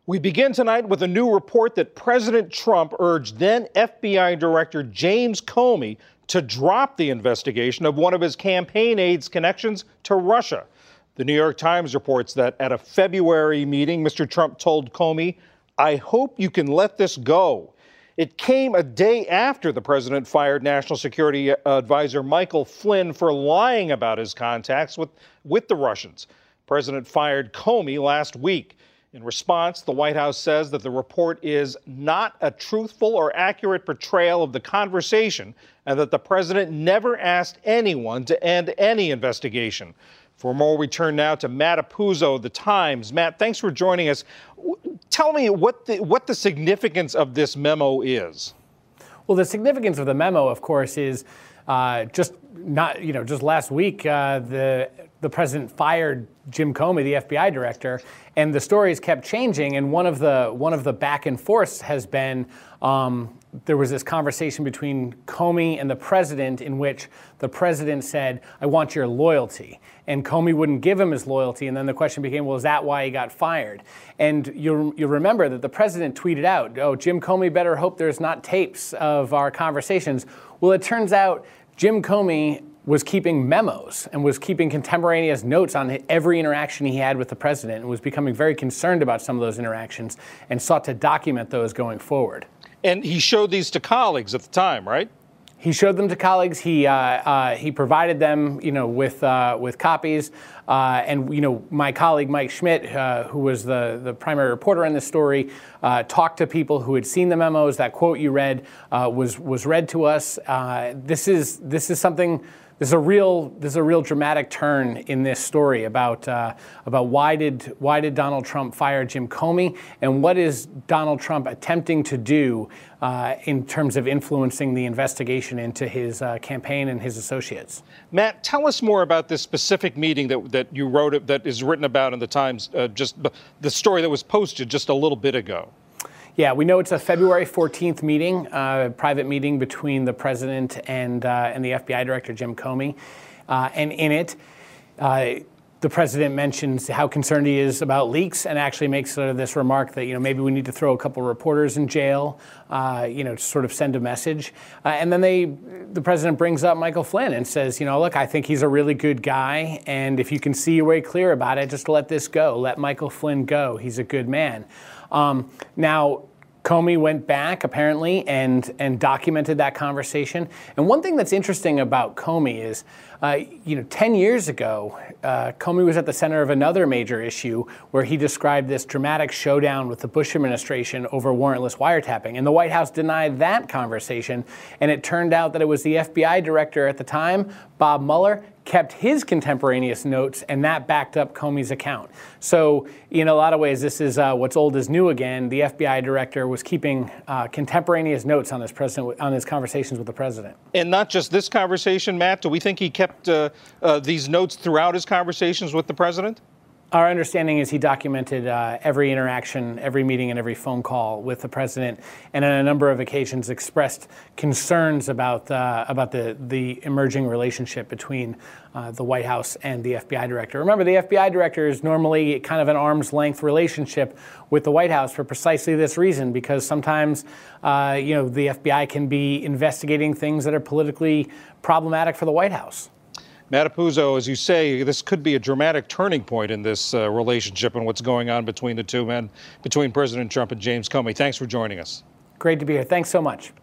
We begin tonight with a new report that President Trump urged then FBI Director James Comey to drop the investigation of one of his campaign aides' connections to Russia. The New York Times reports that at a February meeting, Mr. Trump told Comey, "I hope you can let this go." It came a day after the president fired National Security Advisor Michael Flynn for lying about his contacts with the Russians. The president fired Comey last week. In response, the White House says that the report is not a truthful or accurate portrayal of the conversation and that the president never asked anyone to end any investigation. For more, we turn now to Matt Apuzzo of The Times. Matt, thanks for joining us. Tell me what the significance of this memo is. Well, the significance of the memo, of course, is just last week, the president fired Jim Comey, the FBI director, and the stories kept changing. And one of the back and forths has been there was this conversation between Comey and the president in which the president said, "I want your loyalty." And Comey wouldn't give him his loyalty. And then the question became, well, is that why he got fired? And you remember that the president tweeted out, "Oh, Jim Comey better hope there's not tapes of our conversations." Well, it turns out Jim Comey was keeping memos and was keeping contemporaneous notes on every interaction he had with the president and was becoming very concerned about some of those interactions and sought to document those going forward. And he showed these to colleagues at the time, right? He showed them to colleagues. He provided them, with copies. And my colleague Mike Schmidt, who was the primary reporter on this story, talked to people who had seen the memos. That quote you read was read to us. This is something. This is a real dramatic turn in this story about why did Donald Trump fire Jim Comey, and what is Donald Trump attempting to do in terms of influencing the investigation into his campaign and his associates. Matt, tell us more about this specific meeting that you wrote, that is written about in the Times, just the story that was posted just a little bit ago. Yeah, we know it's a February 14th meeting, private meeting between the president and the FBI director, Jim Comey. And in it, the president mentions how concerned he is about leaks and actually makes sort of this remark that, maybe we need to throw a couple reporters in jail, to sort of send a message. And then the president brings up Michael Flynn and says, look, I think he's a really good guy. And if you can see your way clear about it, just let this go. Let Michael Flynn go. He's a good man. Now, Comey went back, apparently, and documented that conversation. And one thing that's interesting about Comey is, 10 years ago, Comey was at the center of another major issue where he described this dramatic showdown with the Bush administration over warrantless wiretapping. And the White House denied that conversation. And it turned out that it was the FBI director at the time, Bob Mueller, kept his contemporaneous notes, and that backed up Comey's account. So in a lot of ways, this is what's old is new again. The FBI director was keeping contemporaneous notes on his conversations with the president. And not just this conversation, Matt. Do we think he kept these notes throughout his conversations with the president? Our understanding is he documented every interaction, every meeting, and every phone call with the president, and on a number of occasions expressed concerns about the emerging relationship between the White House and the FBI director. Remember, the FBI director is normally kind of an arm's length relationship with the White House for precisely this reason, because sometimes the FBI can be investigating things that are politically problematic for the White House. Matt Apuzzo, as you say, this could be a dramatic turning point in this relationship and what's going on between the two men, between President Trump and James Comey. Thanks for joining us. Great to be here. Thanks so much.